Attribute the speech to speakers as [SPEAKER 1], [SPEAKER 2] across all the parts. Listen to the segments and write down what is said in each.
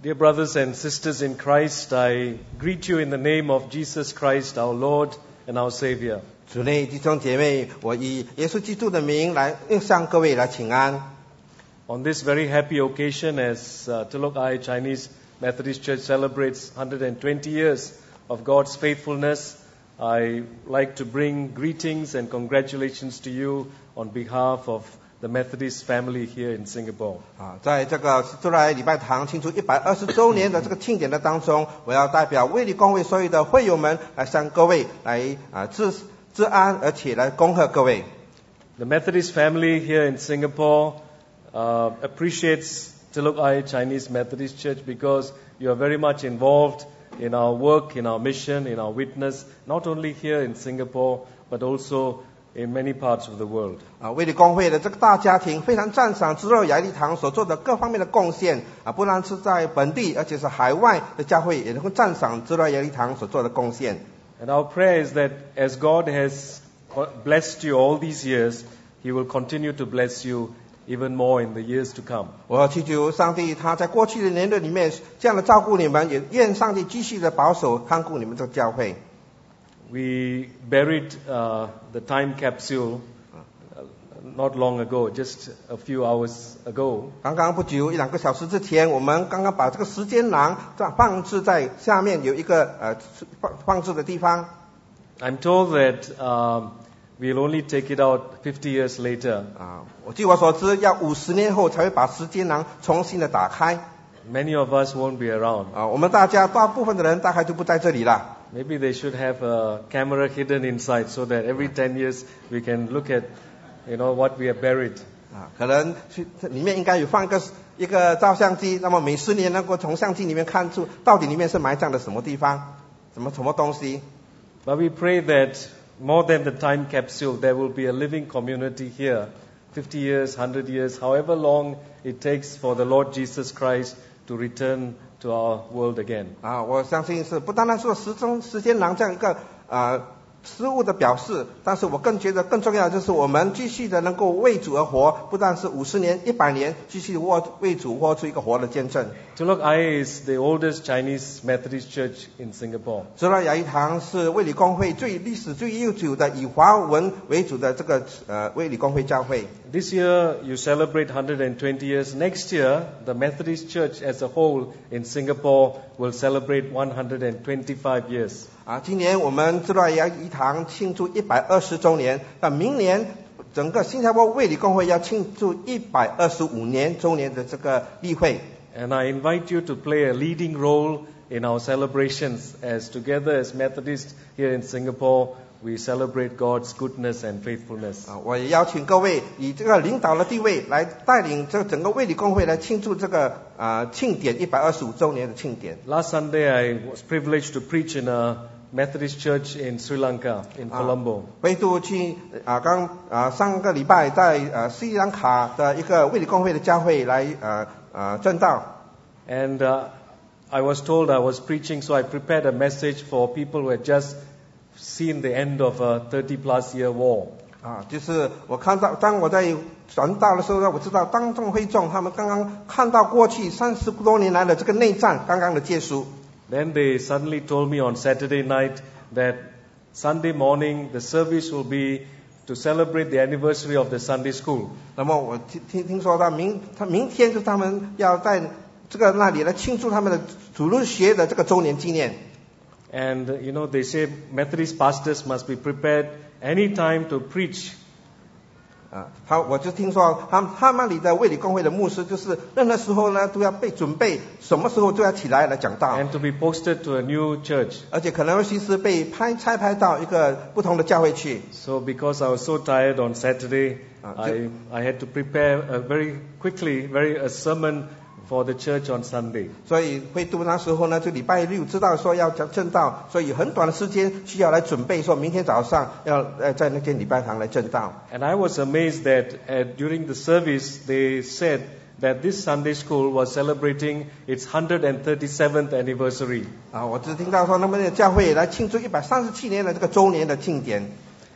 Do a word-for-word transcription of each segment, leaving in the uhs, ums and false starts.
[SPEAKER 1] Dear brothers and sisters in Christ, I greet you in the name of Jesus Christ, our Lord and our Savior.
[SPEAKER 2] 主内弟兄姐妹，我以耶稣基督的名来向各位来请安。
[SPEAKER 1] On this very happy occasion, as uh, Tulok Ai Chinese Methodist Church celebrates one hundred twenty years of God's faithfulness, I like to bring greetings and congratulations to you on behalf of the Methodist family here in Singapore.
[SPEAKER 2] 啊，在这个朱来礼拜堂庆祝一百二十周年的这个庆典的当中，我要代表卫理公会所有的会友们来向各位来啊致致安，而且来恭贺各位。
[SPEAKER 1] The Methodist family here in Singapore uh, appreciates Tulok Ai Chinese Methodist Church because you are very much involved in our work, in our mission, in our witness, not only here in Singapore, but also in many parts of the world.
[SPEAKER 2] 啊，卫理公会的这个大家庭非常赞赏知乐雅利堂所做的各方面的贡献啊，不单是在本地，而且是海外的教会也能够赞赏知乐雅利堂所做的贡献。
[SPEAKER 1] And our prayer is that as God has blessed you all these years, He will continue to bless you even more in the years to come.
[SPEAKER 2] 我祈求上帝他在过去的年日里面这样的照顾你们，也愿上帝继续的保守看顾你们这个教会。
[SPEAKER 1] We buried uh, the time capsule uh, not long ago, just a few hours ago.
[SPEAKER 2] 刚刚不久一两个小时之前，我们刚刚把这个时间囊放置在下面有一个呃放放置的地方。
[SPEAKER 1] I'm told that uh, we'll only take it out fifty years later.
[SPEAKER 2] 啊，我据我所知，要五十年后才会把时间囊重新的打开。
[SPEAKER 1] Many of us won't be around.
[SPEAKER 2] 啊，我们大家大部分的人大概就不在这里了。
[SPEAKER 1] Maybe they should have a camera hidden inside so that every ten years we can look at, you know, what we have buried.
[SPEAKER 2] 啊，可能去里面应该有放一个一个照相机，那么每十年能够从相机里面看出到底里面是埋葬的什么地方，什么什么东西。
[SPEAKER 1] But we pray that more than the time capsule, there will be a living community here, fifty years, one hundred years, however long it takes for the Lord Jesus Christ to return to our world again.
[SPEAKER 2] 啊，我相信是不单单是时钟时间囊这样一个呃事物的表示，但是我更觉得更重要的就是我们继续的能够为主而活，不但是五十年、一百年，继续活为主活出一个活的见证。
[SPEAKER 1] Tulok Ai is the oldest Chinese Methodist church in Singapore.
[SPEAKER 2] 知乐雅利堂是卫理公会最历史最悠久的以华文为主的这个呃卫理公会教会。
[SPEAKER 1] This year you celebrate one hundred twenty years. Next year, the Methodist Church as a whole in Singapore will celebrate one hundred twenty-five years.
[SPEAKER 2] 啊，今年我们知乐雅利堂庆祝一百二十周年，那明年整个新加坡卫理公会要庆祝一百二十五年周年的这个例会。
[SPEAKER 1] And I invite you to play a leading role in our celebrations as together as Methodists here in Singapore, we celebrate God's goodness and faithfulness.
[SPEAKER 2] 啊，我也邀请各位以这个领导的地位来带领这整个卫理公会来庆祝这个啊庆典一百二十五周年的庆典。
[SPEAKER 1] Last Sunday I was privileged to preach in a Methodist church in Sri Lanka, in Colombo.
[SPEAKER 2] 回度去啊刚啊上个礼拜在呃斯里兰卡的一个卫理公会的教会来呃呃证道。
[SPEAKER 1] And uh, I was told I was preaching, so I prepared a message for people who had just seen the end of a thirty plus year war.
[SPEAKER 2] 啊，就是我看到，当我在传道的时候呢，我知道当众会众他们刚刚看到过去三十多年来的这个内战刚刚的结束。
[SPEAKER 1] Then they suddenly told me on Saturday night that Sunday morning the service will be to celebrate the anniversary of the Sunday school.
[SPEAKER 2] 那么我听听听说他明他明天就他们要在这个那里来庆祝他们的主日学的这个周年纪念。
[SPEAKER 1] And you know they say Methodist pastors must be prepared any time to preach.
[SPEAKER 2] 啊，他我就听说他们他们里的卫理公会的牧师就是任何时候呢都要被准备，什么时候都要起来来讲道。
[SPEAKER 1] And to be posted to a new church.
[SPEAKER 2] 而且可能随时被拍差派到一个不同的教会去。
[SPEAKER 1] So because I was so tired on Saturday, I I had to prepare a very quickly, very a sermon for the church on Sunday.
[SPEAKER 2] 所以会读那时候呢，就礼拜六知道说要讲正道，所以很短的时间需要来准备，说明天早上要呃在那间礼拜堂来正道。
[SPEAKER 1] And I was amazed that uh, during the service they said that this Sunday school was celebrating its one hundred thirty-seventh anniversary.
[SPEAKER 2] 啊，我只听到说他们的教会来庆祝一百三十七年的这个周年的庆典。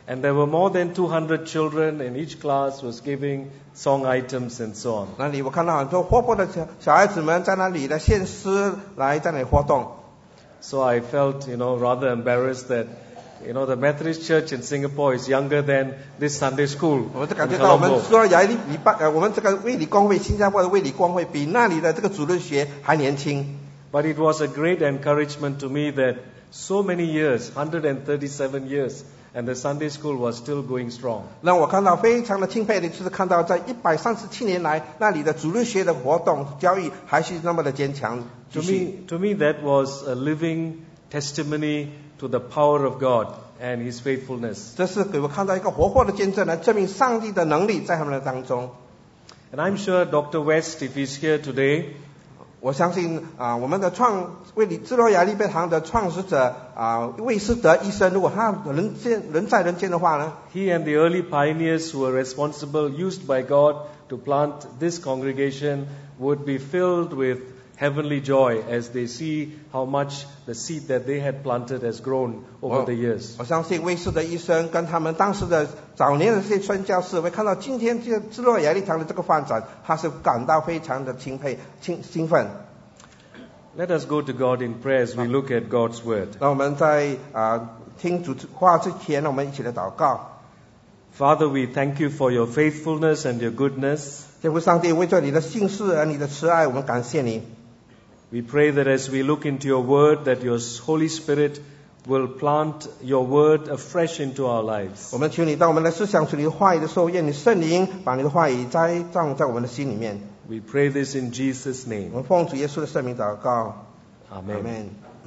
[SPEAKER 1] And there were more than two hundred children, and each class was giving song items and so on.
[SPEAKER 2] 那里我看到很多活泼的小小孩子们在那里来献诗，来在那里活动。
[SPEAKER 1] So I felt, you know, rather embarrassed that, you know, the Methodist Church in Singapore is younger than this Sunday school
[SPEAKER 2] 我就
[SPEAKER 1] in
[SPEAKER 2] 感觉到我们
[SPEAKER 1] Colombo.
[SPEAKER 2] 说亚礼礼拜呃，我们这个卫理公会，新加坡的卫理公会比那里的这个主日学还年轻。
[SPEAKER 1] But it was a great encouragement to me that so many years, one hundred thirty-seven years, and the Sunday school was still going strong.
[SPEAKER 2] 让我看到非常的钦佩的，就是看到在一百三十七年来，那里的主日学的活动教育还是那么的坚强。
[SPEAKER 1] To me, to me, that was a living testimony to the power of God and His faithfulness.
[SPEAKER 2] 这是给我看到一个活泼的见证，来证明上帝的能力在他们的当中。
[SPEAKER 1] And I'm sure Doctor West, if he's here today,
[SPEAKER 2] 我相信啊、呃，我们的创卫理智罗亚利贝堂的创始者啊、呃，魏斯德医生，如果他人间人在人间的话呢，
[SPEAKER 1] he and the early pioneers who were responsible, used by God to plant this congregation, would be filled with heavenly joy as they see how much the seed that they had planted has grown over the years.
[SPEAKER 2] 我相信魏斯德医生跟他们当时的早年的这些宣教士，会看到今天这个智罗亚利堂的这个发展，他是感到非常的钦佩、兴兴奋。
[SPEAKER 1] Let us go to God in prayer as we look at God's word.
[SPEAKER 2] 那我们在啊、呃、听主话之前，我们一起来祷告。
[SPEAKER 1] Father, we thank you for your faithfulness and your goodness.
[SPEAKER 2] 天父上帝，为着你的信实和你的慈爱，我们感谢你。
[SPEAKER 1] We pray that as we look into your word, that your Holy Spirit will plant your word afresh into our lives.
[SPEAKER 2] 我们求你，当我们来思想主你的话语的时候，愿你圣灵把你的话语栽种在我们的心里面。
[SPEAKER 1] We pray this in Jesus'
[SPEAKER 2] 我
[SPEAKER 1] name.
[SPEAKER 2] 们奉主耶稣的圣名祷告。
[SPEAKER 1] Amen.
[SPEAKER 2] Amen.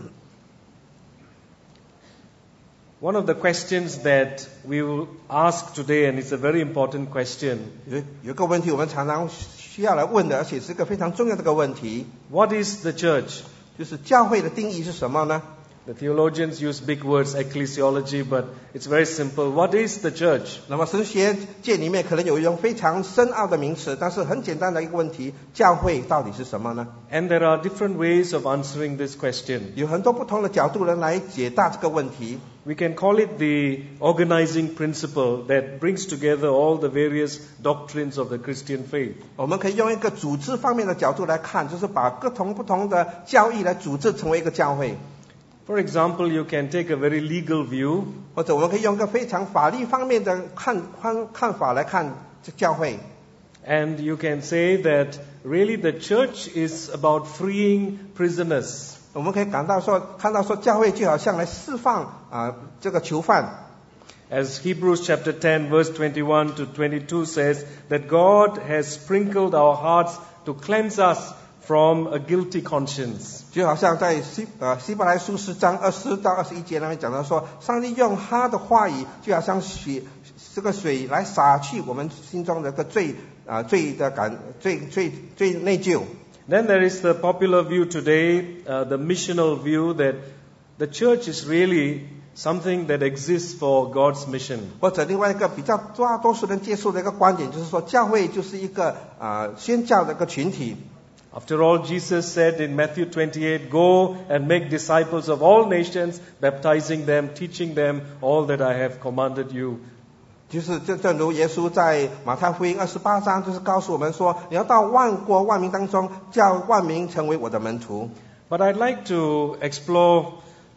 [SPEAKER 1] One of the questions that we will ask today, and it's a very important question,
[SPEAKER 2] 有有个问题，我们常常需要来问的，而且是一个非常重要的一个问题，
[SPEAKER 1] what is the church?
[SPEAKER 2] 就是教会的定义是什么呢？
[SPEAKER 1] The theologians use big words, ecclesiology, but it's very simple. What is the church?
[SPEAKER 2] 那么神学界里面可能有一种非常深奥的名词，但是很简单的一个问题，教会到底是什么呢？
[SPEAKER 1] And there are different ways of answering this question.
[SPEAKER 2] 有很多不同的角度人来解答这个问题。
[SPEAKER 1] We can call it the organizing principle that brings together all the various doctrines of the Christian faith.
[SPEAKER 2] 我们可以用一个组织方面的角度来看，就是把各同不同的教义来组织成为一个教会。
[SPEAKER 1] For example, you can take a very legal view.
[SPEAKER 2] 或者我们可以用一个非常法律方面的看看看法来看这教会。
[SPEAKER 1] And you can say that really the church is about freeing prisoners.
[SPEAKER 2] 我们可以感到说，看到说教会就好像来释放啊、呃、这个囚犯。
[SPEAKER 1] As Hebrews chapter ten verse twenty-one to twenty-two says, that God has sprinkled our hearts to cleanse us from a guilty conscience.
[SPEAKER 2] 就好像在希呃希伯来书十章二十到二十一节那边讲到说，上帝用他的话语，就好像水这个水来洒去我们心中的一个罪啊、呃、罪的感罪罪罪内疚。
[SPEAKER 1] Then there is the popular view today, uh, the missional view, that the church is really something that exists for God's mission.
[SPEAKER 2] 或者另外一个比较大多数人接受的一个观点，就是说教会就是一个啊、呃、宣教的一个群体。
[SPEAKER 1] After all, Jesus said in Matthew twenty-eight, go and make disciples of all nations, baptizing them, teaching them all that I have commanded you.
[SPEAKER 2] 就是正正如耶稣在马太福音二十八章，就是告诉我们说，你要到万国万民当中，叫万民成为我的门徒。
[SPEAKER 1] But I'd like to explore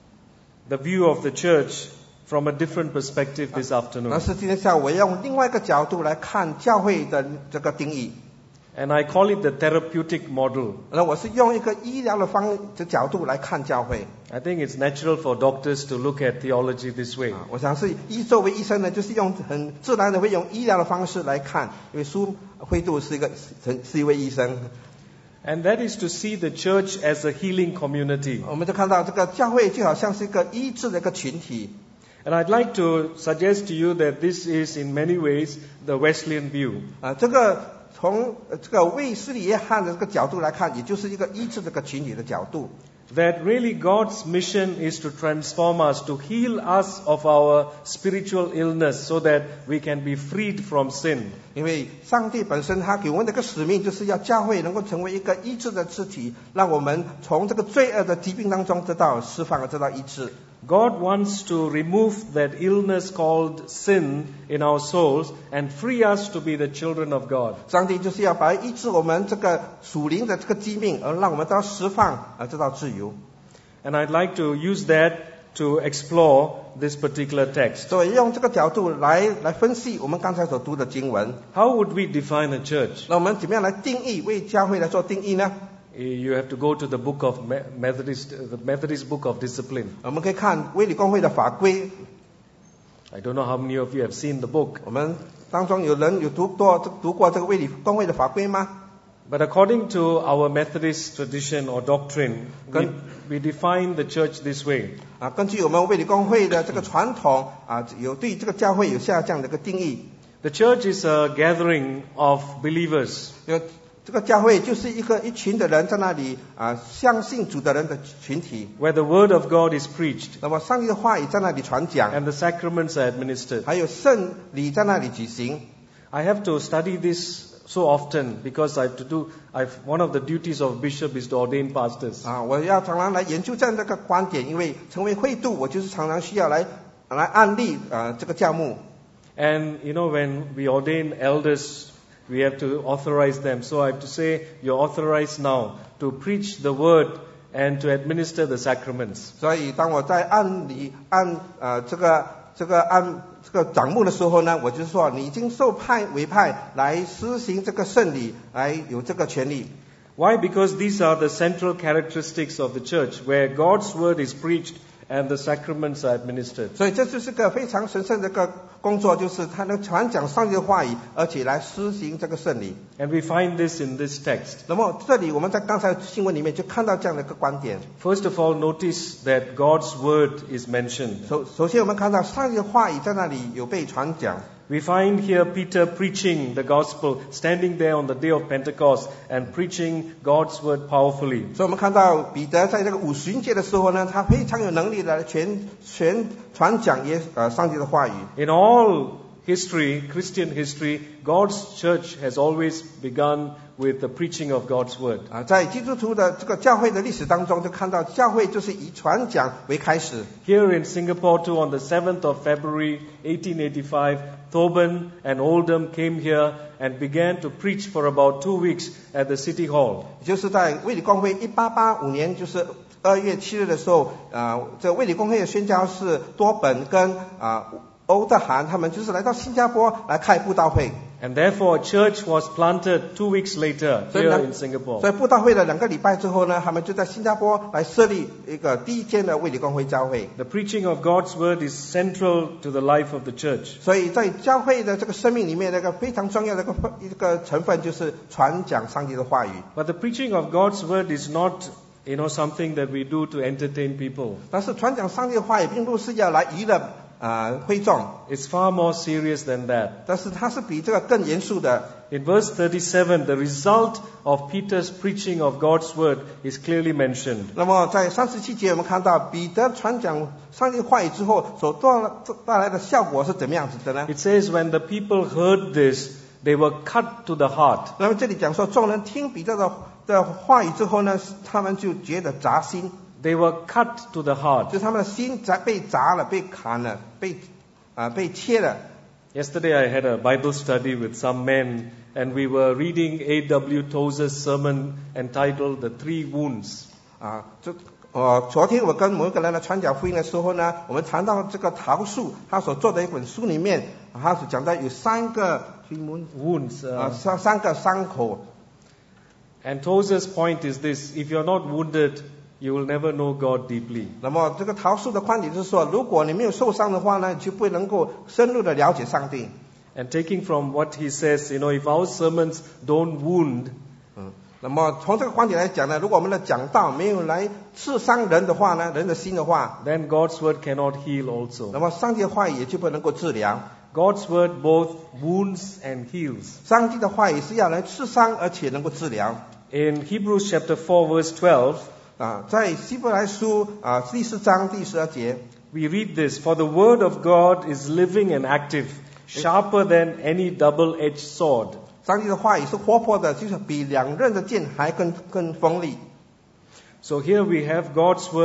[SPEAKER 1] the view of the church from a different perspective this
[SPEAKER 2] 但
[SPEAKER 1] afternoon.
[SPEAKER 2] 是今天下午我要用另外一个角度来看教会的这个定义。
[SPEAKER 1] And I call it the therapeutic model.
[SPEAKER 2] 那我是用一个医疗的方的角度来看教会。
[SPEAKER 1] I think it's natural for doctors to look at theology this way.
[SPEAKER 2] 我想是医作为医生呢，就是用很自然的会用医疗的方式来看，因为苏辉度是一个是是一位医生。
[SPEAKER 1] And that is to see the church as a healing community.
[SPEAKER 2] 我们就看到这个教会就好像是一个医治的一个群体。
[SPEAKER 1] And I'd like to suggest to you that this is in many ways the Wesleyan view.
[SPEAKER 2] 啊，这个从这个卫斯理约翰的这个角度来看，也就是一个医治这个群体的角度。
[SPEAKER 1] That really God's mission is to transform us, to heal us of our spiritual illness so that we can be freed from sin.
[SPEAKER 2] 因为上帝本身他给我们的一个使命，就是要教会能够成为一个医治的肢体，让我们从这个罪恶的疾病当中得到释放，得到医治。
[SPEAKER 1] God wants to remove that illness called sin in our souls and free us to be the children of God.
[SPEAKER 2] 上帝就是要来医治我们这个属灵的这个疾病，而让我们得到释放，而得到自由。
[SPEAKER 1] And I'd like to use that to explore this particular text.
[SPEAKER 2] 所以用这个角度来来分析我们刚才所读的经文。
[SPEAKER 1] How would we define a church?
[SPEAKER 2] 那我们怎么样来定义，为教会来做定义呢？
[SPEAKER 1] You have to go to the book of Methodist, the Methodist book of discipline.
[SPEAKER 2] 我们可以看卫理公会的法规。
[SPEAKER 1] I don't know how many of you have seen the book.
[SPEAKER 2] 我们当中有人有读过读过这个卫理公会的法规吗？
[SPEAKER 1] But according to our Methodist tradition or doctrine, we, we define the church this way.
[SPEAKER 2] 啊，根据我们卫理公会的这个传统啊，有对这个教会有下这样的一个定义。
[SPEAKER 1] The church is a gathering of believers.
[SPEAKER 2] 有这个教会就是一个一群的人在那里啊，相信主的人的群体。
[SPEAKER 1] Where the word of God is preached
[SPEAKER 2] 那么上帝的话语在那里传讲，
[SPEAKER 1] and the sacraments are administered.
[SPEAKER 2] 还有圣礼在那里举行。
[SPEAKER 1] I have to study this so often because I have to do. I've, one of the duties of bishop is to ordain pastors.
[SPEAKER 2] 啊，我要常常来研究这样的一个观点，因为成为会度，我就是常常需要来来案例啊这个教牧。
[SPEAKER 1] And you know, when we ordain elders, we have to authorize them. So I have to say, you're authorized now to preach the word and to administer the sacraments.
[SPEAKER 2] 所以当我在按理按呃这个这个按这个长牧的时候呢，我就说你已经受派委派来施行这个圣礼，来有这个权利。
[SPEAKER 1] Why? Because these are the central characteristics of the church, where God's word is preached and the sacraments are administered.
[SPEAKER 2] 所以这就是个非常神圣的一个工作，就是他能传讲上帝的话语，而且来施行这个圣礼。
[SPEAKER 1] And we find this in this text.
[SPEAKER 2] 那么这里我们在刚才新闻里面就看到这样的一个观点。
[SPEAKER 1] First of all, notice that God's word is mentioned.
[SPEAKER 2] 首首先我们看到上帝的话语在那里有被传讲。
[SPEAKER 1] We find here Peter preaching the gospel, standing there on the day of Pentecost and preaching God's word powerfully.
[SPEAKER 2] 所以我们看到彼得在这个五旬节的时候呢，他非常有能力的全全传讲耶呃上帝的话语。
[SPEAKER 1] In all history, Christian history, God's church has always begun with the preaching of God's word.
[SPEAKER 2] 啊，在基督徒的这个教会的历史当中，就看到教会就是以传讲为开始。
[SPEAKER 1] Here in Singapore too, on the seventh of February eighteen eighty-five, Thoban and Oldham came here and began to preach for about two weeks at the City Hall.
[SPEAKER 2] 就是在卫理公会一八八五年，就是二月七日的时候，啊，这卫理公会的宣教士多本跟啊欧德涵他们就是来到新加坡来开布道会。
[SPEAKER 1] And therefore a church was planted two weeks later here in Singapore.
[SPEAKER 2] 所以布道会的两个礼拜之后呢，他们就在新加坡来设立一个第一间的卫理公会教会。
[SPEAKER 1] The preaching of God's word is central to the life of the church.
[SPEAKER 2] 所以在教会的这个生命里面，那个非常重要的一个一个成分就是传讲上帝的话语。
[SPEAKER 1] But the preaching of God's word is not, you know, something that we do to entertain people.
[SPEAKER 2] 但是传讲上帝的话语并不是要来娱乐啊会众，
[SPEAKER 1] It's far more serious than that.
[SPEAKER 2] 但是它是比这个更严肃的。
[SPEAKER 1] In verse thirty-seven, the result of Peter's preaching of God's word is clearly mentioned.
[SPEAKER 2] 那么在三十七节，我们看到彼得传讲上帝的话语之后所带带来的效果是怎么样子的呢？
[SPEAKER 1] It says, when the people heard this, they were cut to the heart.
[SPEAKER 2] 那么这里讲说，众人听彼得的的话语之后呢，他们就觉得扎心，
[SPEAKER 1] They were cut to the
[SPEAKER 2] 就
[SPEAKER 1] heart.
[SPEAKER 2] 他们的心砸被砸了，被砍了，被啊、被切了。
[SPEAKER 1] Yesterday I had a Bible study with some men, and we were reading A W Tozer's sermon entitled The Three Wounds.
[SPEAKER 2] 啊，这呃，昨天我跟某一个人来传讲福音的时候呢，我们谈到这个桃树他所做的一本书里面，他所讲到有三个
[SPEAKER 1] Wounds.
[SPEAKER 2] 啊
[SPEAKER 1] Uh,
[SPEAKER 2] 三三个伤口。
[SPEAKER 1] and Tozer's point is this: if you're not wounded, you will never know God deeply.
[SPEAKER 2] 那么这个桃树的观点就是说，如果你没有受伤的话呢，你就不能够深入的了解上帝。
[SPEAKER 1] And taking from what he says, you know, if our sermons don't wound,
[SPEAKER 2] 嗯，那么从这个观点来讲呢，如果我们的讲道没有来刺伤人的话呢，人的心的话，
[SPEAKER 1] then God's word cannot heal
[SPEAKER 2] 那
[SPEAKER 1] also.
[SPEAKER 2] 么上帝的话语也就不能够治疗。
[SPEAKER 1] God's word both wounds and heals.
[SPEAKER 2] 上帝的话语是要来刺伤，而且能够治疗。
[SPEAKER 1] In Hebrews chapter four, verse twelve,
[SPEAKER 2] 啊，在希伯来书啊第四章第十二节，
[SPEAKER 1] we read this: For the word of God is living and active, sharper than any double-edged sword.
[SPEAKER 2] 上帝的话语是活泼的，就是比两刃的剑还更更锋利。
[SPEAKER 1] So here we have God's word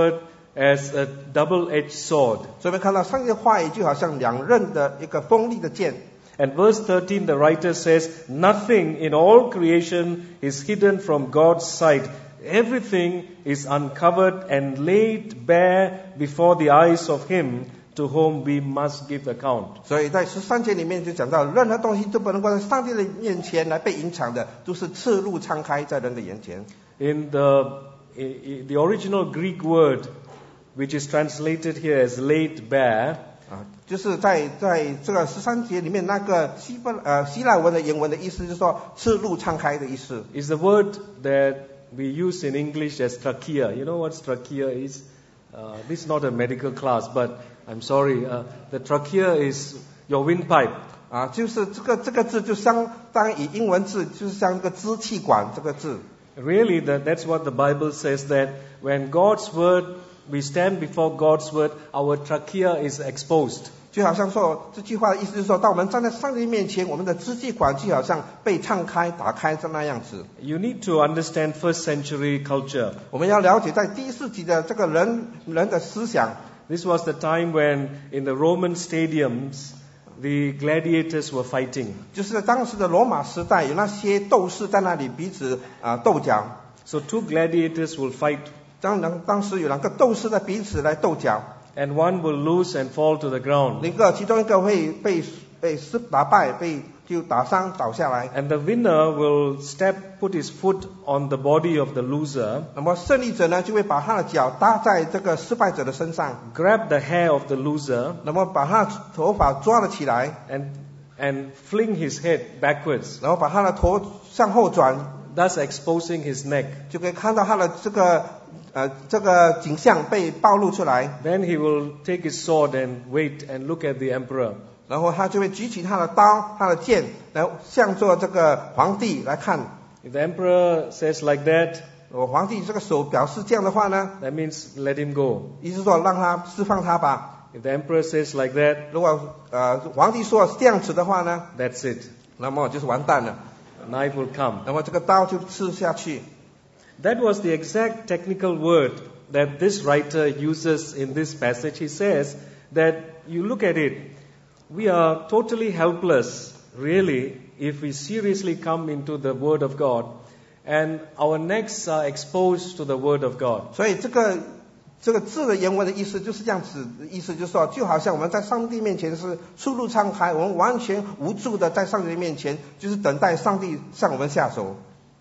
[SPEAKER 1] as a double-edged sword.
[SPEAKER 2] 所以我们看到上帝的话语就好像两刃的一个锋利的剑。
[SPEAKER 1] And verse thirteen, the writer says, nothing in all creation is hidden from God's sight. Everything is uncovered and laid bare before the eyes of Him to whom we must give account.
[SPEAKER 2] 所以在十三节里面就讲到，任何东西都不能够在上帝的面前来被隐藏的，都是赤露敞开在人的眼前。
[SPEAKER 1] In the, in the original Greek word, which is translated here as laid bare,
[SPEAKER 2] 啊，就是在在这个十三节里面那个希伯呃希腊文的原文的意思，就是说赤露敞开的意思。
[SPEAKER 1] is the word that we use in English as trachea. You know what trachea is? Uh, this is not a medical class, but I'm sorry. Uh, the trachea is your windpipe.
[SPEAKER 2] 啊，就是这个这个字就相当于英文字，就是像一个支气管这个字。
[SPEAKER 1] Really, that, that's what the Bible says, that when God's word, we stand before God's word, our trachea is exposed.
[SPEAKER 2] 就好像说这句话的意思就是说，当我们站在上帝面前，我们的支气管就好像被敞开、打开这那样子。
[SPEAKER 1] You need to understand first century culture.
[SPEAKER 2] 我们要了解在第一世纪的这个人人的思想。
[SPEAKER 1] This was the time when in the Roman stadiums, the gladiators were fighting.
[SPEAKER 2] 就是在当时的罗马时代，有那些斗士在那里彼此啊、呃、斗角。
[SPEAKER 1] So two gladiators will fight.
[SPEAKER 2] 当当当时有两个斗士在彼此来斗角。
[SPEAKER 1] And one will lose and fall to the ground.
[SPEAKER 2] 一个其中一个会被被打败，被就打伤倒下来。
[SPEAKER 1] And the winner will step, put his foot on the body of the loser.
[SPEAKER 2] 那么胜利者呢，就会把他的脚搭在这个失败者的身上。
[SPEAKER 1] Grab the hair of the loser.
[SPEAKER 2] 那么把他的头发抓了起来。
[SPEAKER 1] And and fling his head backwards.
[SPEAKER 2] 然后把他的头向后转。
[SPEAKER 1] Thus exposing his neck.
[SPEAKER 2] 就可以看到他的这个。呃，这个景象被暴露出来。
[SPEAKER 1] Then he will take his sword and wait and look at the emperor.
[SPEAKER 2] 然后他就会举起他的刀、他的剑，来向着这个皇帝来看。
[SPEAKER 1] If the emperor says like that,
[SPEAKER 2] 我皇帝这个手表示这样的话呢
[SPEAKER 1] that means let him go.
[SPEAKER 2] 意思说让他释放他吧。
[SPEAKER 1] If the emperor says like that,
[SPEAKER 2] 如果呃皇帝说这样子的话呢
[SPEAKER 1] that's it.
[SPEAKER 2] 那么就是完蛋了。
[SPEAKER 1] A knife will come.
[SPEAKER 2] 那么这个刀就刺下去。
[SPEAKER 1] That was the exact technical word that this writer uses in this passage. He says that you look at it, we are totally helpless, really, if we seriously come into the Word of God, and our necks are exposed to the Word of God.
[SPEAKER 2] 所以这个这个字的原文的意思就是这样子，意思就是说，就好像我们在上帝面前是出入敞开，我们完全无助的在上帝面前，就是等待上帝向我们下手。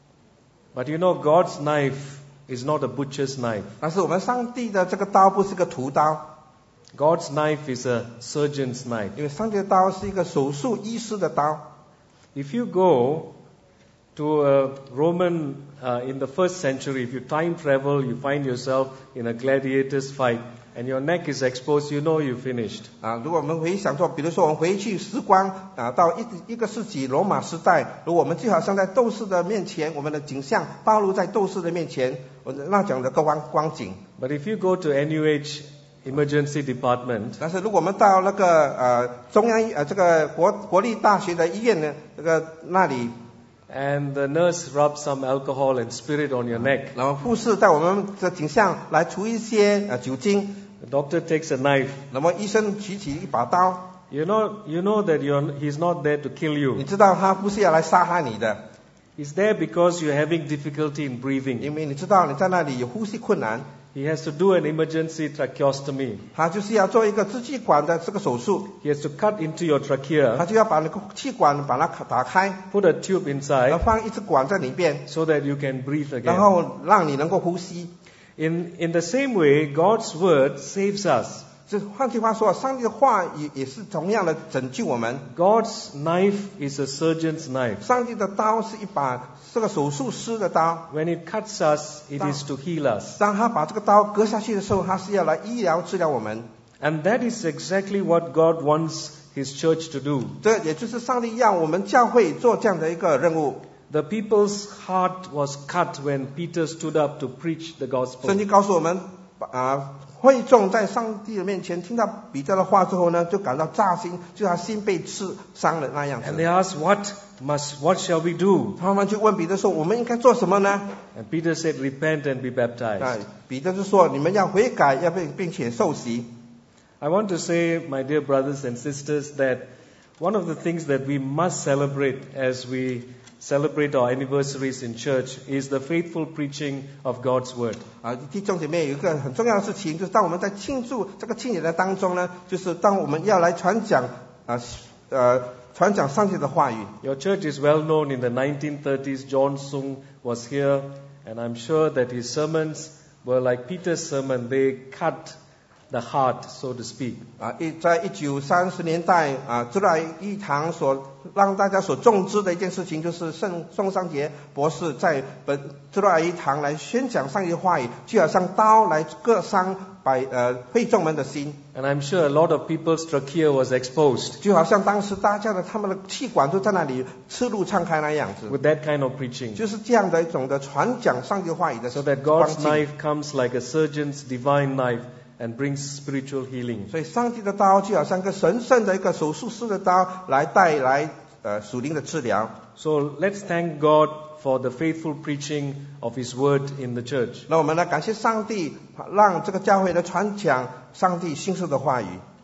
[SPEAKER 1] But you know, God's knife is not a butcher's knife.
[SPEAKER 2] 但是我们上帝的这个刀不是个屠刀。
[SPEAKER 1] God's knife is a surgeon's knife.
[SPEAKER 2] 因为上帝的刀是一个手术医师的刀。
[SPEAKER 1] If you go to a Roman, uh, in the first century, if you time travel, you find yourself in a gladiator's fight, and your neck is exposed, you know you finished.
[SPEAKER 2] 啊，如果我们回想说，比如说我们回去时光啊，到一一个世纪罗马时代，如果我们就好像在斗士的面前，我们的景象暴露在斗士的面前，我那讲的个光光景。
[SPEAKER 1] But if you go to N U H emergency department,
[SPEAKER 2] 但是如果我们到那个呃中央呃这个国国立大学的医院呢，这个那里。
[SPEAKER 1] and the nurse rubs some alcohol and spirit on your neck.
[SPEAKER 2] 然后护士在我们的景象来涂一些呃酒精。
[SPEAKER 1] The doctor takes a knife.
[SPEAKER 2] 那么医生举起一把刀。
[SPEAKER 1] You know, you know that you're, he's not there to kill you.
[SPEAKER 2] 你知道他不是要来杀害你的。
[SPEAKER 1] He's there because you're having difficulty in breathing.
[SPEAKER 2] 因为你知道你在那里有呼吸困难。
[SPEAKER 1] He has to do an emergency tracheostomy.
[SPEAKER 2] 他就是要做一个支气管的这个手术。
[SPEAKER 1] He has to cut into your
[SPEAKER 2] 他
[SPEAKER 1] trachea,
[SPEAKER 2] 就要把那个气管把它打开，
[SPEAKER 1] put a tube
[SPEAKER 2] 然
[SPEAKER 1] inside
[SPEAKER 2] 后放一支管在里边，
[SPEAKER 1] so that you can breathe
[SPEAKER 2] 然
[SPEAKER 1] again.
[SPEAKER 2] 后让你能够呼吸。
[SPEAKER 1] In, in the same way, God's word saves us.
[SPEAKER 2] 这换句话说，上帝的话也也是同样的拯救我们。
[SPEAKER 1] God's knife is a surgeon's knife.
[SPEAKER 2] 上帝的刀是一把这个手术师的刀。
[SPEAKER 1] When it cuts us, it is to heal us.
[SPEAKER 2] 当他把这个刀割下去的时候，他是要来医疗治疗我们。
[SPEAKER 1] And that is exactly what God wants His church to do.
[SPEAKER 2] 这也就是上帝让我们教会做这样的一个任务。
[SPEAKER 1] The people's heart was cut when Peter stood up to preach the
[SPEAKER 2] 圣
[SPEAKER 1] gospel.
[SPEAKER 2] 经告诉我们， 啊，会众在上帝的面前听到彼得的话之后呢，就感到扎心，就像心被刺伤了那样子。
[SPEAKER 1] And they asked, what must, what shall we do?
[SPEAKER 2] 他们就问彼得说：“我们应该做什么呢？”
[SPEAKER 1] And Peter said, repent and be
[SPEAKER 2] 啊
[SPEAKER 1] baptized.，
[SPEAKER 2] 彼得就说：“你们要悔改，要并并且受洗。”
[SPEAKER 1] I want to say, my dear brothers and sisters, that one of the things that we must celebrate as we celebrate our anniversaries in church is the faithful preaching of God's word.
[SPEAKER 2] 啊，弟兄姐妹有一个很重要的事情，就是当我们在庆祝这个庆典的当中呢，就是当我们要来传讲啊呃传讲上帝的话语。
[SPEAKER 1] Your church is well known. In the nineteen thirties, John Sung was here, and I'm sure that his sermons were like Peter's sermon. They cut the heart, so to speak.
[SPEAKER 2] 啊，一在一九三十年代啊，朱来一堂所让大家所重视的一件事情，就是圣宋尚杰博士在本朱来一堂来宣讲上帝的话语，就好像刀来割伤百呃会众们的心，
[SPEAKER 1] And I'm sure a lot of people's trachea was exposed
[SPEAKER 2] 就好像当时大家的他们的气管都在那里赤露敞开那样子，
[SPEAKER 1] with that kind of preaching.
[SPEAKER 2] 就是这样的一种的传讲上帝的话语的
[SPEAKER 1] So that
[SPEAKER 2] 光
[SPEAKER 1] God's
[SPEAKER 2] 景。
[SPEAKER 1] knife comes like a surgeon's divine knife and brings spiritual healing.
[SPEAKER 2] 所以上帝的刀就好像个神圣的一个手术师的刀，来带来呃属灵的治疗。
[SPEAKER 1] So let's thank God for the faithful preaching of His word in the church.
[SPEAKER 2] 那我们来感谢上帝，让这个教会来传讲上帝新生的话语。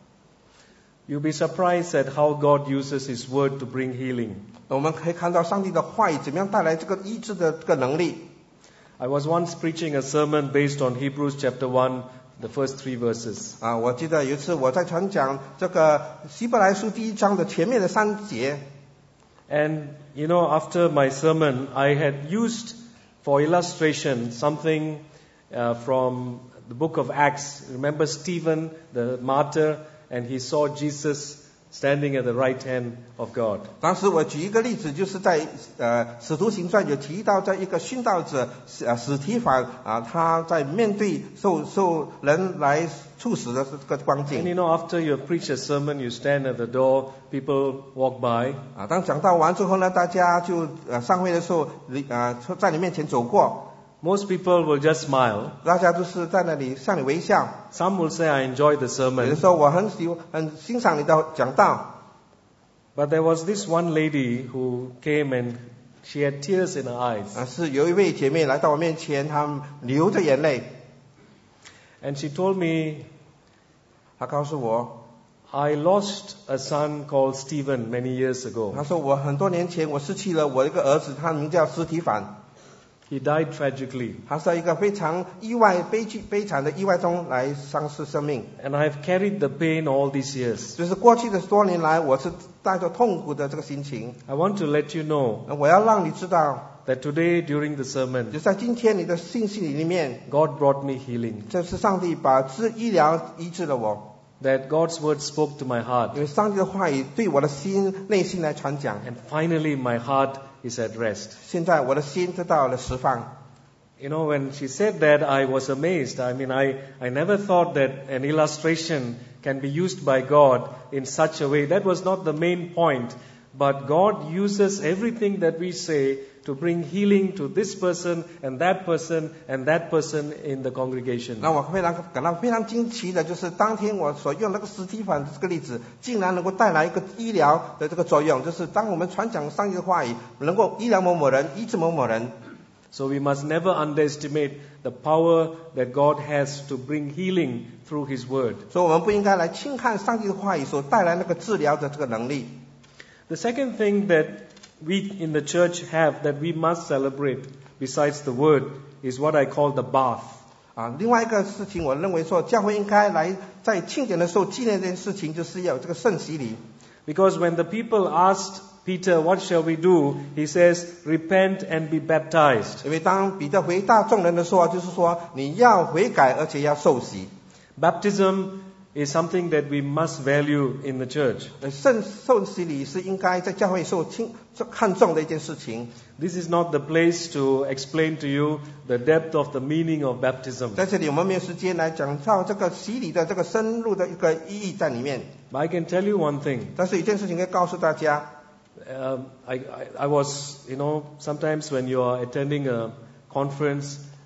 [SPEAKER 1] You'll be surprised at how God uses His word to bring healing.
[SPEAKER 2] 我们可以看到上帝的话语怎么样带来这个医治的这个能力。
[SPEAKER 1] I was once preaching a sermon based on Hebrews chapter one, the first three verses.
[SPEAKER 2] 啊，我记得有一次我在传讲这个希伯来书第一章的前面的三节。
[SPEAKER 1] And, you know, after my sermon, I had used for illustration something uh, from the book of Acts. Remember Stephen, the martyr, and he saw Jesus standing at the right hand of God.
[SPEAKER 2] 当时我举一个例子，就是在呃《使徒行传》有提到，在一个殉道者呃史提反啊，他在面对受受人来处死的这个光
[SPEAKER 1] And
[SPEAKER 2] 景
[SPEAKER 1] you know, after you preach a sermon, you stand at the door, people walk by.
[SPEAKER 2] 啊。当讲道完之后呢，大家就呃上会的时候，离啊在你面前走过，
[SPEAKER 1] Most people will just smile.
[SPEAKER 2] 大家都是在那里向你微笑。
[SPEAKER 1] Some will say, I enjoyed the
[SPEAKER 2] 有的
[SPEAKER 1] sermon.
[SPEAKER 2] 时候我很喜很欣赏你的讲道。
[SPEAKER 1] But there was this one lady who came and she had tears in her eyes.
[SPEAKER 2] 啊，是有一位姐妹来到我面前，她流着眼泪，
[SPEAKER 1] And she told me,
[SPEAKER 2] 她告诉我，
[SPEAKER 1] I lost a son called Stephen many years ago.
[SPEAKER 2] 她说我很多年前我失去了我一个儿子，他名叫斯提凡，
[SPEAKER 1] He died tragically.
[SPEAKER 2] 他是在一个非常意外、悲剧、悲惨的意外中来丧失生命。
[SPEAKER 1] And I've carried the pain all these years.
[SPEAKER 2] 就是过去的多年来，我是带着痛苦的这个心情。
[SPEAKER 1] I want to let you know
[SPEAKER 2] 那我要让你知道，
[SPEAKER 1] that today during the
[SPEAKER 2] 就
[SPEAKER 1] sermon,
[SPEAKER 2] 在今天你的信息里面，
[SPEAKER 1] God brought me healing.
[SPEAKER 2] 这是上帝把治医疗医治了我，
[SPEAKER 1] That God's word spoke to my heart.
[SPEAKER 2] 因为上帝的话语对我的心、内心来传讲。
[SPEAKER 1] And finally my heart is at rest.
[SPEAKER 2] 现在我的心得到了释放。
[SPEAKER 1] You know, when she said that, I was amazed. I mean, I, I never thought that an illustration can be used by God in such a way. That was not the main point. But God uses everything that we say to bring healing to this person and that person and that person in the congregation.
[SPEAKER 2] 那我非常感到非常惊奇的，就是当天我所用那个斯提凡这个例子，竟然能够带来一个医疗的这个作用，就是当我们传讲上帝的话语，能够医疗某某人，医治某某人。
[SPEAKER 1] So we must never underestimate the power that God has to bring healing through His word.
[SPEAKER 2] 所以我们不应该来轻看上帝的话语所带来那个治疗的这个能力。
[SPEAKER 1] The second thing that we in the church have that we must celebrate besides the word is what I call the bath.
[SPEAKER 2] 啊，另外一个事情，我认为说教会应该来在庆典的时候纪念这件事情，就是要有这个圣洗礼。
[SPEAKER 1] Because when the people asked Peter, what shall we do? He says, repent and be baptized.
[SPEAKER 2] 因为当彼得回答众人的时候，就是说你要悔改，而且要受洗。
[SPEAKER 1] Baptism is something that we must value in the church.
[SPEAKER 2] 呃，圣受洗礼是应该在教会受轻看重的一件事情。
[SPEAKER 1] This is not the place to explain to you the depth of the meaning of baptism.
[SPEAKER 2] 在这里我们没有时间来讲到这个洗礼的这个深入的一个意义在里面。
[SPEAKER 1] But I can tell you one thing.
[SPEAKER 2] 但是有一件事情可以告诉大家，
[SPEAKER 1] Um, I, I, I was, you know, sometimes when you are attending a conference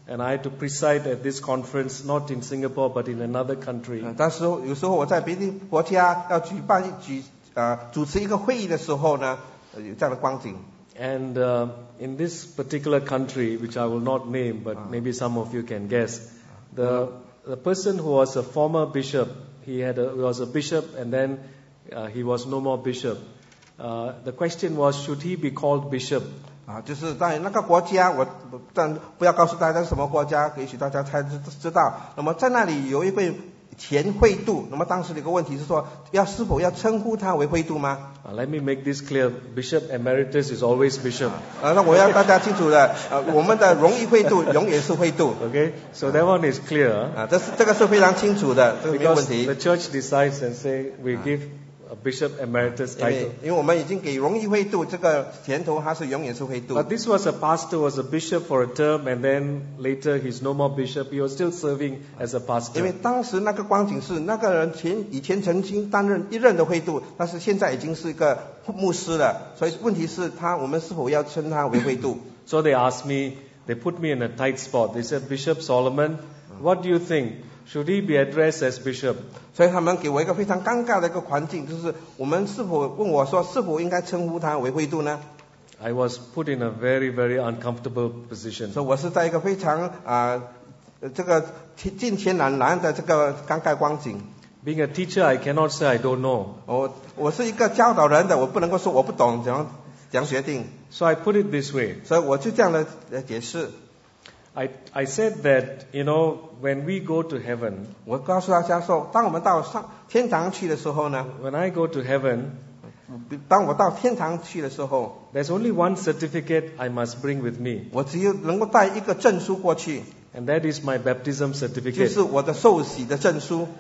[SPEAKER 1] And I had to preside at this conference, not in Singapore, but in another country.
[SPEAKER 2] 嗯，但是有时候我在别的国家要举办举呃主持一个会议的时候呢，呃有这样的光景。
[SPEAKER 1] And uh, in this particular country, which I will not name, but maybe some of you can guess, the the person who was a former bishop, he had a, he was a bishop, and then uh, he was no more bishop. Uh, the question was, should he be called bishop?
[SPEAKER 2] 啊，就是在那个国家，我但不要告诉大家是什么国家，也许大家才知知道。那么在那里有一位前会督，那么当时的一个问题是说，要是否要称呼他为会督吗？
[SPEAKER 1] Uh, let me make this clear: Bishop Emeritus is always bishop.
[SPEAKER 2] 啊，那我要大家清楚的，呃，我们的荣誉会督永远是会督。
[SPEAKER 1] Okay, so that one is clear.
[SPEAKER 2] 啊，这是这个是非常清楚的，这个没有问
[SPEAKER 1] Because
[SPEAKER 2] 题
[SPEAKER 1] the。church decides and say we give a bishop emeritus
[SPEAKER 2] 因为
[SPEAKER 1] title.
[SPEAKER 2] 因为我们已经给荣誉会督这个前头，他是永远是会督。
[SPEAKER 1] But this was a pastor, was a bishop for a term, and then later he's no more bishop. He was still serving as a
[SPEAKER 2] 因为
[SPEAKER 1] pastor.
[SPEAKER 2] 当时那个光景是那个人前以前曾经担任一任的会督，但是现在已经是一个牧师了，所以问题是他我们是否要称他为会督？
[SPEAKER 1] So they asked me, they put me in a tight spot. They said, Bishop Solomon, what do you think? Should he be addressed as bishop?
[SPEAKER 2] 所以他们给我一个非常尴尬的一个环境，就是我们是否问我说是否应该称呼他为会督呢？
[SPEAKER 1] I was put in a very, very uncomfortable position.
[SPEAKER 2] 所以我是在一个非常啊、呃、这个进前难难的这个尴尬光景。
[SPEAKER 1] Being a teacher, I cannot say I don't know.
[SPEAKER 2] 我我是一个教导人的，我不能够说我不懂怎样怎样决定，
[SPEAKER 1] So I put it this way.
[SPEAKER 2] 所以我就这样的呃解释。
[SPEAKER 1] I, I said that, you know, when we go to heaven,
[SPEAKER 2] 我告诉大家说，当我们到上天堂去的时候呢，
[SPEAKER 1] when I go to heaven,
[SPEAKER 2] 当我到天堂去的时候，
[SPEAKER 1] there's only one certificate I must bring with me,
[SPEAKER 2] 我只有能够带一个证书过去，
[SPEAKER 1] and that is my baptism
[SPEAKER 2] 就
[SPEAKER 1] certificate.
[SPEAKER 2] 是我的受洗的证书。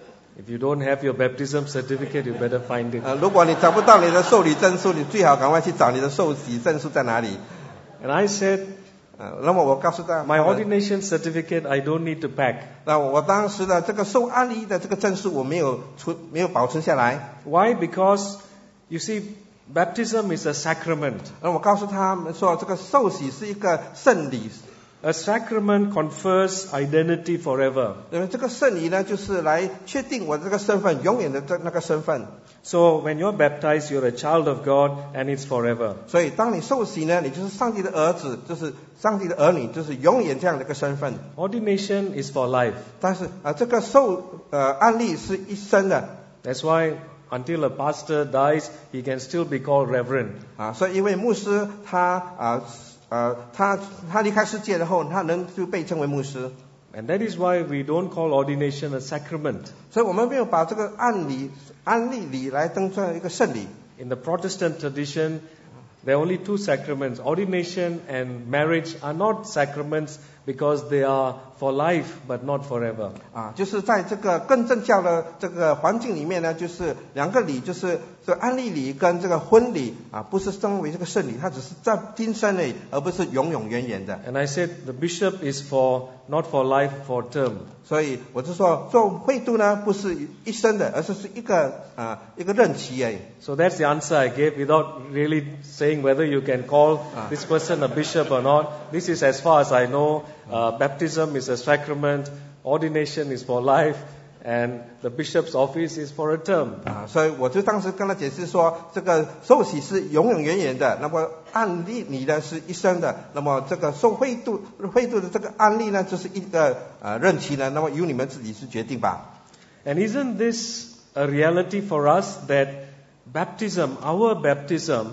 [SPEAKER 1] If you don't have your baptism certificate, you better find it.
[SPEAKER 2] 呃，如果你找不到你的受礼证书，你最好赶快去找你的受洗证书在哪里。
[SPEAKER 1] And I said,
[SPEAKER 2] 呃，那么我告诉大家，
[SPEAKER 1] my ordination certificate I don't need to pack.
[SPEAKER 2] 那我当时的这个受安利的这个证书我没有存，没有保存下来。
[SPEAKER 1] Why? Because, you see, baptism is a sacrament.
[SPEAKER 2] 那我告诉他们说，这个受洗是一个圣礼，
[SPEAKER 1] A sacrament confers identity forever.
[SPEAKER 2] 因为这个圣礼呢，就是来确定我这个身份，永远的这那个身份。
[SPEAKER 1] So when you're baptized, you're a child of God, and it's forever.
[SPEAKER 2] 所以当你受洗呢，你就是上帝的儿子，就是上帝的儿女，就是永远这样的一个身份。
[SPEAKER 1] Ordination is for life.
[SPEAKER 2] 但是啊、呃，这个受呃安利是一生的
[SPEAKER 1] That's why until a pastor dies, he can still be called reverend.
[SPEAKER 2] 啊，所以因为牧师他啊呃他他离开世界然后，他能就被称为牧师。
[SPEAKER 1] And that is why we don't call ordination a sacrament.
[SPEAKER 2] 所以我们没有把这个安礼安利礼来当做一个圣礼。
[SPEAKER 1] In the Protestant tradition, there are only two sacraments. Ordination and marriage are not sacraments because they are for life but not forever.
[SPEAKER 2] 啊，就是在这个更正教的这个环境里面呢，就是两个礼，就是这个安利礼跟这个婚礼啊，不是称为这个圣礼，它只是在今生而已，而不是永永远远的。
[SPEAKER 1] And I said the bishop is for not for life, for term.
[SPEAKER 2] 所以我就说，做会督呢，不是一生的，而是是一个啊一个任期而已。
[SPEAKER 1] So that's the answer I gave without really saying whether you can call this person a bishop or not. This is as far as I know. Uh, baptism is a sacrament. Ordination is for life. And the bishop's office is for a term.
[SPEAKER 2] 啊，所以我就当时跟他解释说，这个受洗是永永远远的，那么案例你呢是一生的，那么这个受会督会督的这个案例呢，就是一个呃任期呢，那么由你们自己去决定吧。
[SPEAKER 1] And isn't this a reality for us that baptism, our baptism,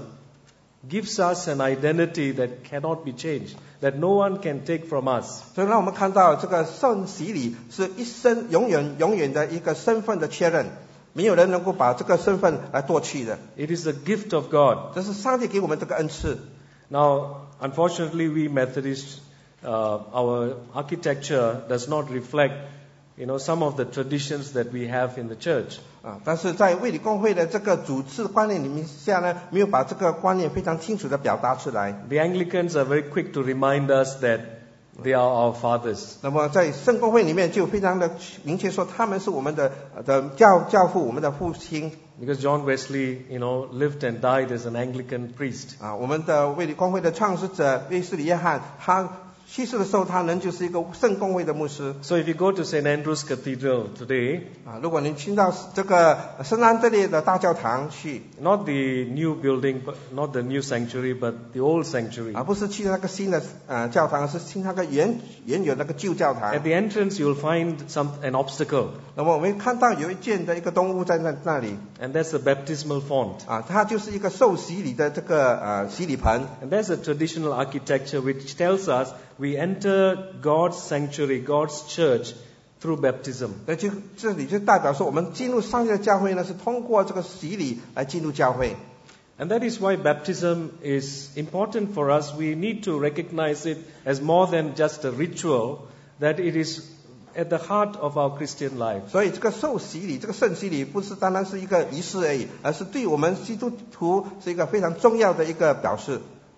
[SPEAKER 1] gives us an identity that cannot be changed, that no one can take from us?
[SPEAKER 2] 所以让我们看到这个圣洗礼是一生永远永远的一个身份的确认，没有人能够把这个身份来夺去的，
[SPEAKER 1] It is a gift of God.
[SPEAKER 2] 这是上帝给我们这个恩赐。
[SPEAKER 1] Now, unfortunately, we Methodists, uh, our architecture does not reflect, you know, some of the traditions that we have in the church.
[SPEAKER 2] 啊，但是在卫理公会的这个主次观念里面下呢，没有把这个观念非常清楚的表达出来。
[SPEAKER 1] The Anglicans are very quick to remind us that they are our fathers.
[SPEAKER 2] 那么在圣公会里面就非常的明确说，他们是我们的呃的教教父，我们的父亲
[SPEAKER 1] Because John Wesley, you know, lived and died as an Anglican priest.
[SPEAKER 2] 啊。我们的卫理公会的创始者威斯里约翰，他去世的时候，他仍旧是一个圣公会的牧师。
[SPEAKER 1] So if you go to Saint Andrew's Cathedral today,
[SPEAKER 2] 啊，如果你去到这个圣安德烈的大教堂去，
[SPEAKER 1] not the new building, but not the new sanctuary, but the old sanctuary.
[SPEAKER 2] 而不是去那个新的呃教堂，是去那个原原有那个旧教堂
[SPEAKER 1] At。the entrance, you'll find some an obstacle,
[SPEAKER 2] 那么我们看到有一件的一个动物在那那里，
[SPEAKER 1] and that's the baptismal font.
[SPEAKER 2] 啊，它就是一个受洗礼的这个呃洗礼盆。
[SPEAKER 1] And there's a traditional architecture which tells us we enter God's sanctuary, God's church, through baptism.
[SPEAKER 2] 那就这里就代表说，我们进入上帝的教会呢，是通过这个洗礼来进入教会。
[SPEAKER 1] And that is why baptism is important for us. We need to recognize it as more than just a ritual, that it is at the heart of our Christian life.
[SPEAKER 2] 所以这个受洗礼，这个圣洗礼，不是单单是一个仪式而已，而是对我们基督徒是一个非常重要的一个表示。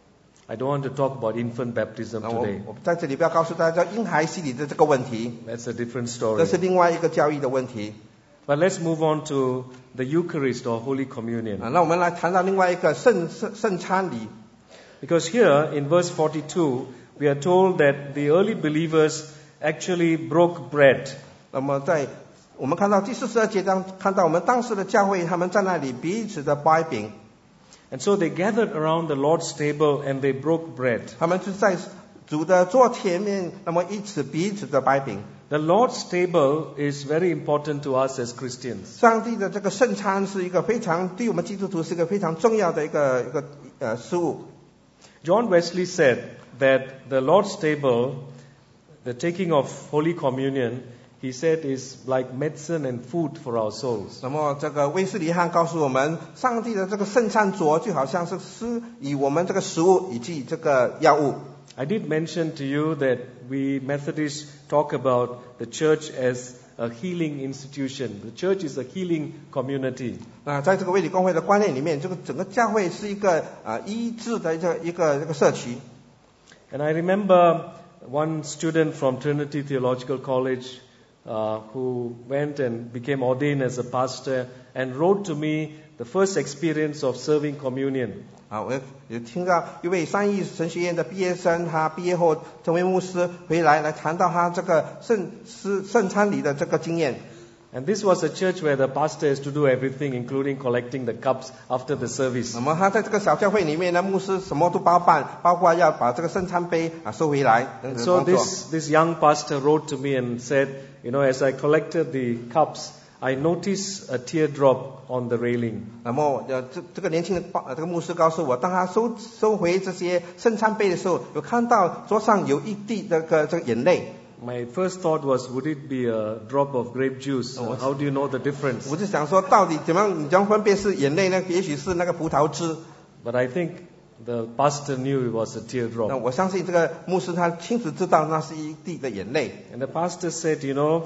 [SPEAKER 1] I don't want to talk about infant baptism
[SPEAKER 2] 那我
[SPEAKER 1] today.
[SPEAKER 2] 我在这里不要告诉大家婴孩洗礼的这个问题，
[SPEAKER 1] That's a different
[SPEAKER 2] 这
[SPEAKER 1] story.
[SPEAKER 2] 是另外一个教义的问题。
[SPEAKER 1] But let's move on to the Eucharist or Holy Communion.
[SPEAKER 2] 啊，那我们来谈到另外一个圣圣圣餐礼。
[SPEAKER 1] Because here in verse forty-two, we are told that the early believers actually broke bread.
[SPEAKER 2] 那么在我们看到第四十二节当看到我们当时的教会，他们在那里彼此的掰饼，
[SPEAKER 1] And so they gathered around the Lord's table and they broke bread.
[SPEAKER 2] 他们就在主的桌前面，那么一起彼此的掰饼。
[SPEAKER 1] The Lord's table is very important to us as Christians.
[SPEAKER 2] 上帝的这个圣餐是一个非常对我们基督徒是一个非常重要的一个一个呃事物。
[SPEAKER 1] John Wesley said that the Lord's table, the taking of Holy Communion, he said is like medicine and food for our souls.
[SPEAKER 2] 那么这个威斯利汉告诉我们，上帝的这个圣餐桌就好像是施以我们这个食物以及这个药物。
[SPEAKER 1] I did mention to you that we Methodists talk about the church as a healing institution. The church is a healing community.
[SPEAKER 2] 那在这个卫理公会的观念里面，这个整个教会是一个啊医治的一个一个这个社区。
[SPEAKER 1] And I remember one student from Trinity Theological College uh, who went and became ordained as a pastor and wrote to me the first experience of serving communion.
[SPEAKER 2] 啊，我有听到一位三一神学院的毕业生，他毕业后成为牧师回来，来谈到他这个圣师圣餐礼的这个经验。
[SPEAKER 1] And this was a church where the pastor has to do everything, including collecting the cups after the service.
[SPEAKER 2] 那么他在这个小教会里面呢，牧师什么都包办，包括要把这个圣餐杯啊收回来等
[SPEAKER 1] And
[SPEAKER 2] 等
[SPEAKER 1] so
[SPEAKER 2] 工作。
[SPEAKER 1] this, this young pastor wrote to me and said, you know, as I collected the cups, I noticed a teardrop on the railing.
[SPEAKER 2] 那么呃这这个年轻的呃这个牧师告诉我，当他收收回这些圣餐杯的时候，有看到桌上有一滴这个这个眼泪。
[SPEAKER 1] My first thought was, would it be a drop of grape juice?
[SPEAKER 2] Oh,
[SPEAKER 1] How do you know the difference?
[SPEAKER 2] 我就想说，到底怎么样？你怎样分辨是眼泪呢？也许是那个葡萄汁。
[SPEAKER 1] But I think the pastor knew it was a
[SPEAKER 2] 那
[SPEAKER 1] teardrop.
[SPEAKER 2] 我相信这个牧师他清楚知道那是一滴的眼泪。
[SPEAKER 1] And the pastor said, you know,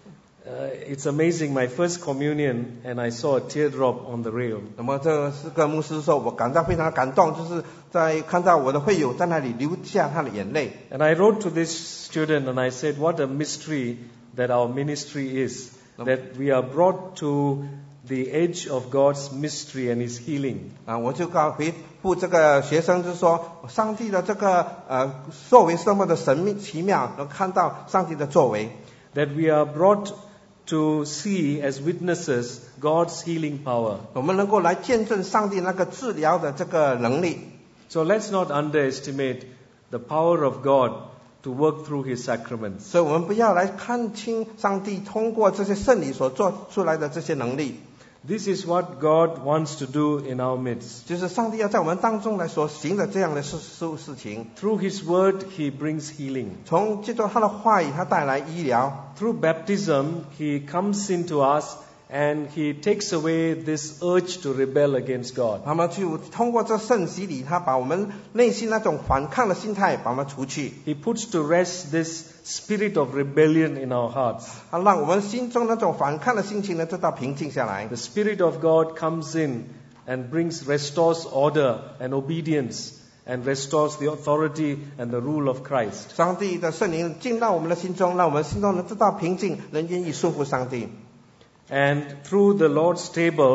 [SPEAKER 1] uh, it's amazing, my first communion, and I saw a teardrop on the rail.
[SPEAKER 2] 那么这四个牧师说，我感到非常感动，就是在看到我的会友在那里流下他的眼泪。
[SPEAKER 1] And I wrote to this student and I said, what a mystery that our ministry is, that we are brought to the edge of God's mystery and His healing.
[SPEAKER 2] 啊，我就告回复这个学生，就是说，上帝的这个呃作为是那么的神秘奇妙，能看到上帝的作为。
[SPEAKER 1] That we are brought to see as witnesses God's healing power.
[SPEAKER 2] 我们能够来见证上帝那个治疗的这个能力。
[SPEAKER 1] So let's not underestimate the power of God to work through His sacraments.
[SPEAKER 2] 所以我们不要来看清上帝通过这些圣礼所做出来的这些能力。
[SPEAKER 1] This is what God wants to do in our midst.
[SPEAKER 2] 就是上帝要在我们当中来所行的这样的事事事情。
[SPEAKER 1] Through His word, He brings healing.
[SPEAKER 2] 从借着他的话语，他带来医疗。
[SPEAKER 1] Through baptism, He comes into us and He takes away this urge to rebel against God.
[SPEAKER 2] 他们就通过这圣洗礼，他把我们内心那种反抗的心态把我们除去。
[SPEAKER 1] He puts to rest this spirit of rebellion in our hearts.
[SPEAKER 2] 他让我们心中那种反抗的心情呢得到平静下来。
[SPEAKER 1] The Spirit of God comes in and brings, restores order and obedience and restores the authority and the rule of Christ.
[SPEAKER 2] 上帝的圣灵进到我们的心中，让我们心中能得到平静，能愿意顺服上帝。
[SPEAKER 1] And through the Lord's table,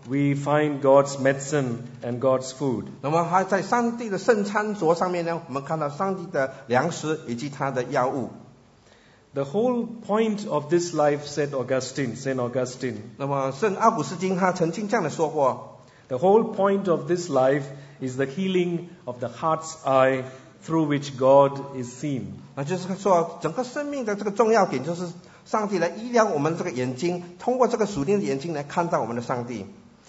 [SPEAKER 1] we find God's medicine and God's food.
[SPEAKER 2] 那么还在上帝的圣餐桌上面呢，我们看到上帝的粮食以及他的药物。
[SPEAKER 1] The whole point of this life, said Augustine, Saint Augustine,
[SPEAKER 2] 那么圣奥古斯丁他曾经这样的说过，
[SPEAKER 1] the whole point of this life is the healing of the heart's eye through which God is seen.
[SPEAKER 2] 那就是说整个生命的这个重要点就是上帝来医疗我们这个眼睛，通过这个属灵的眼睛来看到我们的上帝。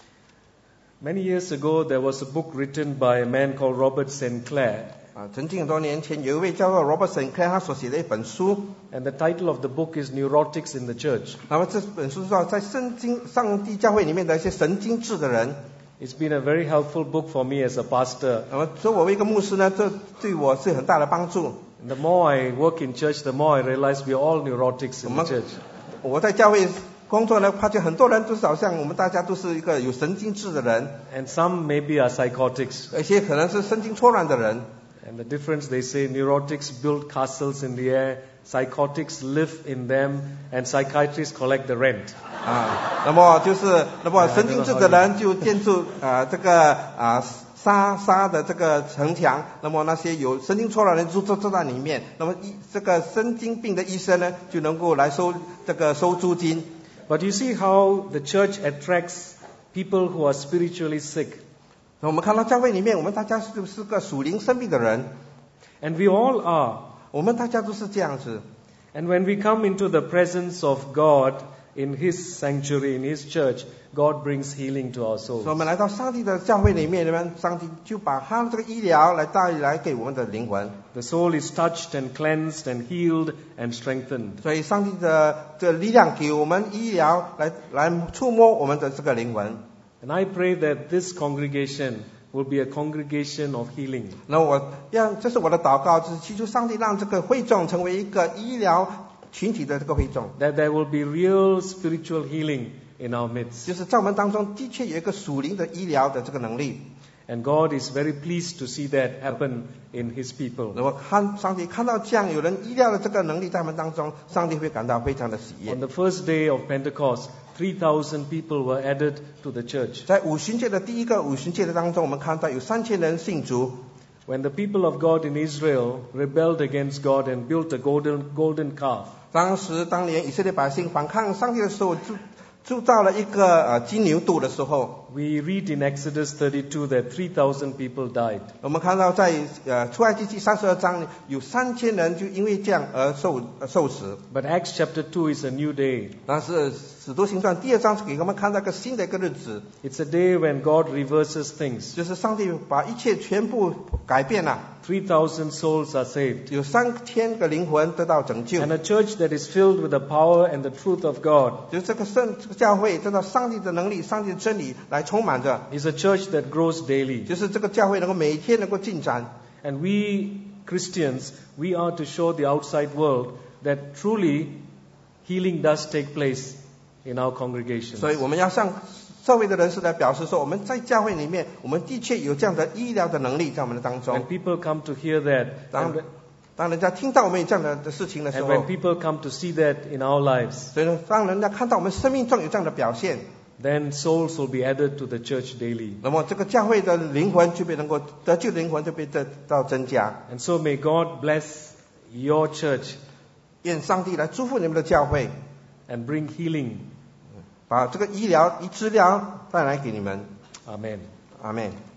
[SPEAKER 1] Many years ago, there was a book written by a man called Robert Saint Clair.
[SPEAKER 2] 啊，曾经很多年前有一位叫做 Robert Saint Clair 他所写的一本书，
[SPEAKER 1] And the title of the book is Neurotics in the Church.
[SPEAKER 2] 那么这本书是说在圣经上帝教会里面的一些神经质的人。
[SPEAKER 1] It's been a very helpful book for me as a pastor.
[SPEAKER 2] 那么作为一个牧师呢，这对我是很大的帮助。
[SPEAKER 1] And the more I work in church, the more I realize we are all neurotics in the church.
[SPEAKER 2] 我在教会工作呢，发现很多人都是好像我们大家都是一个有神经质的人，
[SPEAKER 1] And some maybe are psychotics.
[SPEAKER 2] 有些可能是神经错乱的人。
[SPEAKER 1] And the difference, they say, neurotics build castles in the air, psychotics live in them, and psychiatrists collect the rent.
[SPEAKER 2] 啊，那么就是那么神经质的人就建筑啊这个啊沙沙的这个城墙，那么那些有神经错乱的人就住住在里面，那么医这个神经病的医生呢就能够来收这个收租金。
[SPEAKER 1] But you see how the church attracts people who are spiritually sick.
[SPEAKER 2] 那我们看到教会里面，我们大家是是个属灵生病的人，
[SPEAKER 1] And we all are.
[SPEAKER 2] 我们大家都是这样子。
[SPEAKER 1] And when we come into the presence of God in His sanctuary, in His church, God brings healing to our
[SPEAKER 2] 所以我
[SPEAKER 1] souls.
[SPEAKER 2] 们来到上帝的教会里面，呢，上帝就把他的这个医疗来带来给我们的灵魂。
[SPEAKER 1] The soul is touched and cleansed and healed and strengthened.
[SPEAKER 2] 所以上帝的这力量给我们医疗来来触摸我们的这个灵魂。
[SPEAKER 1] And I pray that this congregation will be a congregation of healing.
[SPEAKER 2] 那我让这是我的祷告，就是祈求上帝让这个会众成为一个医疗群体的这个会众，
[SPEAKER 1] That there will be real spiritual healing in our midst.
[SPEAKER 2] 就是在我们当中的确有一个属灵的医疗的这个能力。
[SPEAKER 1] And God is very pleased to see that happen in His
[SPEAKER 2] 那
[SPEAKER 1] people.
[SPEAKER 2] 么看上帝看到这样有人医疗的这个能力在我们当中，上帝会感到非常的喜悦
[SPEAKER 1] On。the first day of Pentecost, three thousand people were added to the church.
[SPEAKER 2] 在五旬节的第一个五旬节的当中，我们看到有三千人信主。
[SPEAKER 1] When the people of God in Israel rebelled against God and built a golden, golden calf,
[SPEAKER 2] 当时当年以色列百姓反抗上帝的时候，铸铸造了一个呃金牛犊的时候，
[SPEAKER 1] we read in Exodus thirty-two that three thousand people died.
[SPEAKER 2] 我们看到在呃出埃及记三十二章有三千人就因为这样而受呃受死。
[SPEAKER 1] But Acts chapter two is a new day.
[SPEAKER 2] 但是使徒行传第二章是给我们看到一个新的一个日子，
[SPEAKER 1] It's a day when God reverses things.
[SPEAKER 2] 就是上帝把一切全部改变了，
[SPEAKER 1] three thousand souls are saved.
[SPEAKER 2] 有三千个灵魂得到拯救。
[SPEAKER 1] And a church that is filled with the power and the truth of God
[SPEAKER 2] 就是这个圣这个教会得到上帝的能力、上帝的真理来充满着，
[SPEAKER 1] is a church that grows daily.
[SPEAKER 2] 就是这个教会能够每一天能够进展。
[SPEAKER 1] And we Christians, we are to show the outside world that truly healing does take place in our congregations.
[SPEAKER 2] 所以我们要向社会的人士来表示说，我们在教会里面，我们的确有这样的医疗的能力在我们的当
[SPEAKER 1] When
[SPEAKER 2] 中。
[SPEAKER 1] people come to hear that,
[SPEAKER 2] 当
[SPEAKER 1] and,
[SPEAKER 2] 当人家听到我们有这样的的事情的时
[SPEAKER 1] and
[SPEAKER 2] 候
[SPEAKER 1] when，people come to see that in our lives,
[SPEAKER 2] 所以呢，当人家看到我们生命中有这样的表现，
[SPEAKER 1] then souls will be added to the church daily.
[SPEAKER 2] 那么这个教会的灵魂就被能够得救的灵魂就被得到增加。
[SPEAKER 1] And so may God bless your church
[SPEAKER 2] 愿上帝来祝福你们的教会，
[SPEAKER 1] and bring healing.
[SPEAKER 2] 把这个医疗、医治疗带来给你们。
[SPEAKER 1] Amen.
[SPEAKER 2] 阿门。